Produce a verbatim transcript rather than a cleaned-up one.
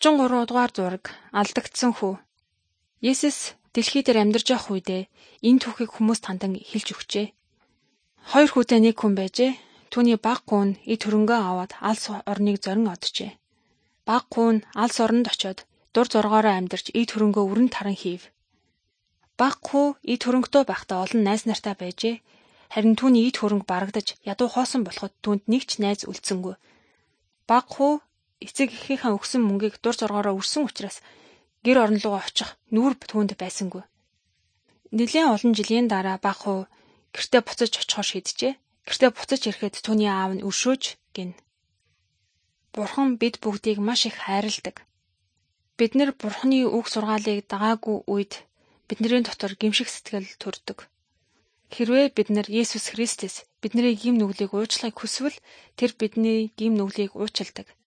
гурван дугаар зураг Алдагдсан хүү. Есүс дэлхий дээр амьдарч явах үедээ энэ түүхийг хүмүүст хандан хэлж өгчээ. Хоёр хүүтэй нэг хүн байжээ. Түүний бага хүү нь эд хөрөнгөө аваад алс орныг зорин оджээ. Бага хүү нь алс оронд очиод дур зоргоороо амьдарч эд хөрөнгөө өрн таран хийв. Бага хүү эд хөрөнгөтэй байхдаа олон найз нартай байжээ. Харин түүний эд хөрөнгө барагдаж ядуу хоосон болоход түүнд нэг ч найз үлдсэнгүй. Бага хүү эцэг эхийнхээ өгсөн мөнгийг дур зоргоороо өрсөн учраас гэр орон руугаа очих нүүр түүнд байсангүй. Нэлээд олон жилийн дараа бага хүү гэртээ буцаж очихоор шийджээ. Гэртээ буцаж ирэхэд түүний аав нь өршөөж гин. Бурхан бид бүгдийг маш их хайрладаг. Бид нэр Бурханы үг сургаалыг дагаагүй үед бидний дотор гимших сэтгэл төрдөг. Хэрвээ бид нар Есүс Христэс бидний гим нүглийг уучлахыг хүсвэл тэр бидний гим нүглийг уучилдаг.